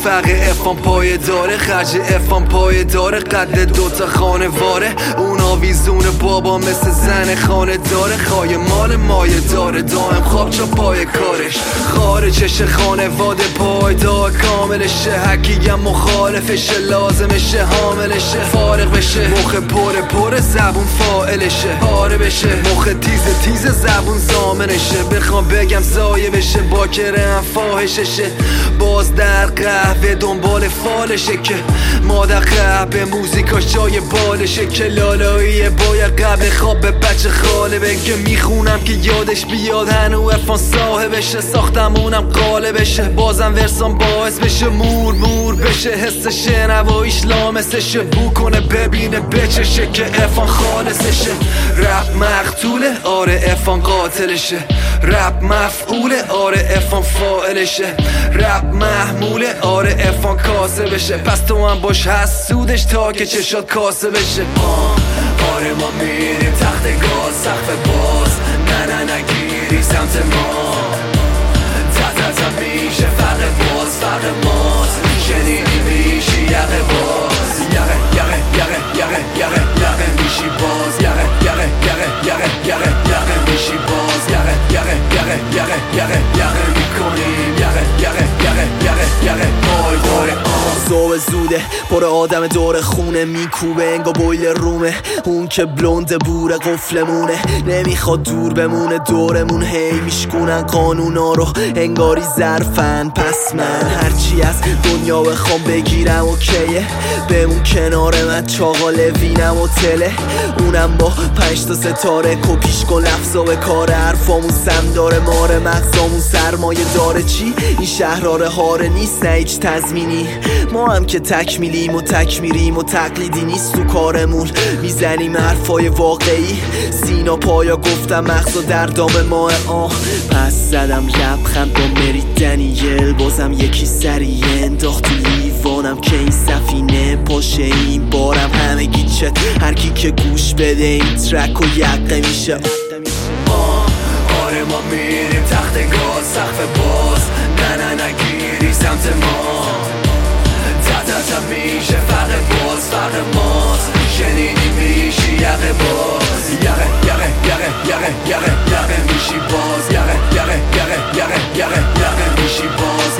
فقر افام پای داره، خرج افام پای داره، قد دوتا خانواره، اون آویزون بابا مثل زن خانه داره، خواهی مال مایه داره، دائم خواب چا پای کارش، خارجش خانواده پایدار کاملشه، هرکیم مخالفشه لازمشه حاملشه، فارغ بشه مخ پر زبون فاعلشه، پاره بشه مخ تیز زبون زامنشه، بخوام بگم زایه بشه باکره هم فاحششه، باز در قهوه دنبال فالشه که مادر قهوه موزیکاش جای بالشه، که لالاییه باید قبل خواب به بچه خاله بگه میخونم که یادش بیاد هنو افان صاحبشه، ساختمونم قالبشه بازم ورسان باعث بشه مور بشه، حس شنواییش لامسشه، بو کنه ببینه بچشه که افان خالصشه، رپ مقتوله آره افان قاتلشه، رپ مفعوله آره افان فاعلشه، رپ محموله آره افان کاسه بشه، پس تو هم باش حسودش تا که چشات کاسه بشه. آره ما میریم تخت گاز سقف باز، نه نگیری سمت ما، تا میشه فرق باز فرق ماست، شنیدی میشی یقه باز، یقه میشی باز، یقه میشی باز، یقه میکنیم یقه پای داره. صبح زوده پر آدم دور خونه میکوبه انگا بویل رومه، اون که بلند بوره قفلمونه، نمیخواد دور بمونه دورمون، هی میشکونن قانونا رو انگاری ظرفن، پس من هرچی از دنیا بخوام بگیرم اوکیه، بمون کنار من چاقال وینم و تله، اونم با 5 تا ستاره کپیش کن لفظا به کار، حرفامون سم داره ماره مغزامون سرمایه داره، چی؟ این شهراره هاره نیست نه هیچ تضمینی، ما هم که تکمیلیم و تکمیریم و تقلیدی نیست تو کارمون، میزنیم حرفای واقعی سینا پایا گفتم مغزا در دام ماه پس زدم لبخند با مری دنیل، بازم یکی سریع انداخت تو لیوانم که این سفینه پاشه این بارم همه گیچه، هر کی که گوش بده این ترک و یقه میشه. آره ما میریم تخت گاز سقف باز، نه نگیری سمت ما، تا میشه فرق باز فرق ماست، شنیدی میشی یقه باز، یقه میشی باز، یقه میشی باز،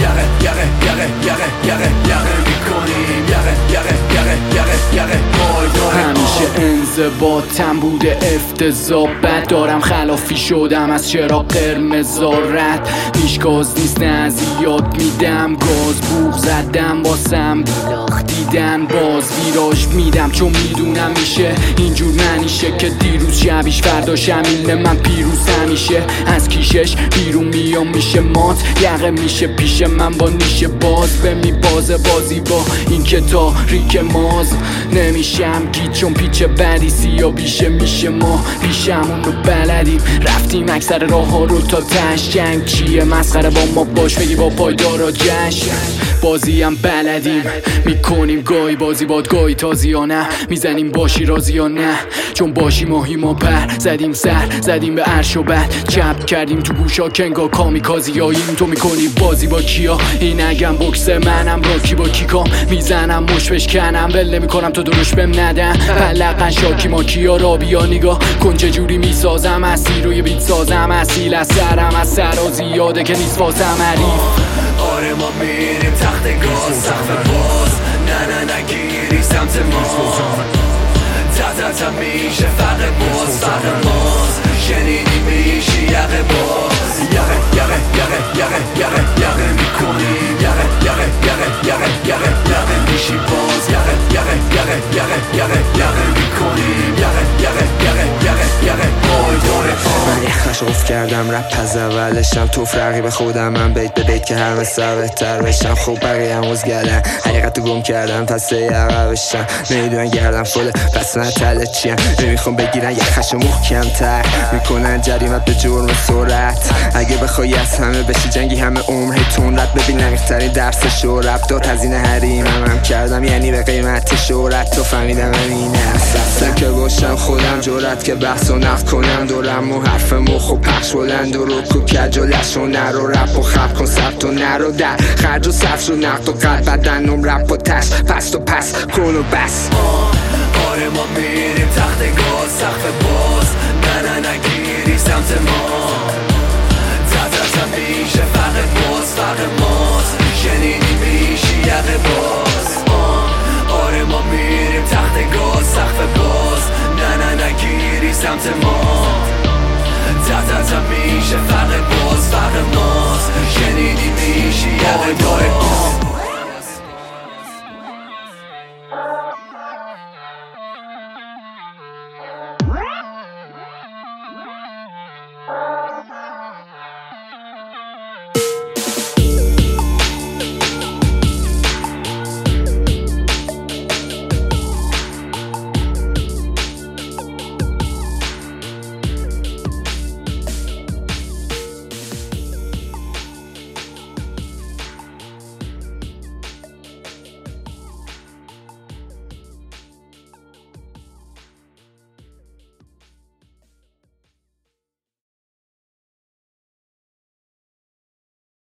یقه میکنیم یقه پای داره. همیشه انضباطم بوده افتضاح، بد دارم خلافی شدم از چرا قرمزا رد، هیچ گاز نیست نه از یاد میدم گاز، بوق زدم باسم بیلاخ دیدن باز، ویراژ میدم چون میدونم میشه اینجور ننیشه که دیروز شبیش فردا شمیل من پیروز همیشه، از کیشش بیرون میام میشه مات، یقه میشه پیش من با نیشه باز، به می بازه بازی با این که تاریک ماز، نمیشم گیت چون پیچ بدی سیا بیشه میشه ما پیشمون رو بلدیم، رفتیم اکثر راه ها رو تا تش، جنگ چیه مسخره با ما باش بگی با پایدارا جشن، بازی هم بلدیم میکنیم گاهی بازی باد گاهی تازی یا نه، میزنیم باشی راضی یا نه، چون باشی ماهی ما پر زدیم سر زدیم به عرش و بعد چپ کردیم تو گوشا کنگا کامیکازی هاییم، تو میکنی بازی با کیا این اگم بکس منم راکی با کیکام میزنم مش بشکنم ول نمیکنم تو دروش بهم ندن، پلقن شاکی ما کیا را بیا نگاه کن چه جوری میسازم اسیر و یه بیت سازم اصیل از سرم از سرا زیاده که نیست واسم حریف. آره ما میریم تخت گاز سقف باز، نه نگیری سمت ما، تا میشه فرق باز فرق ماست، شنیدی میشی یقه باز، یقه میکنیم یقه میشی باز، یقه میکنیم یقه پای داره. من یخش افت کردم رپ از اولشم توف رقیب خودم، من بیت به بیت که همه سر بهتر بشم، خوب بقیه هم گردن حقیقتو گم کردم پس یقبشم، نمیدونن گردم فله پس نتله چیم، نمیخوام بگیرن یخش محکم تر، میکنن جریمت به جرم سرعت، اگه بخوای از همه بشی جنگی همه عمر هیتون رد، ببین نمیخترین درس شورب داد هزینه حریم هم کردم یعنی به قیمت شورت، تو فهمیدم همینه اصلا که باشم خودم جورت که بحث و نقد کنم دورم و حرف مخ و نقش بلند و رک و کج و لش و نرو رپ و خب کن ثبت و نرو در خرج و صف شد نقد و قد بدنم رپ و تش پست و پس کن و بس. آره ما میریم تخت گاز سقف باز نه نگیری سمت ما تا پیش فرق باز فرق ماست شنیدی پیشی یقه باز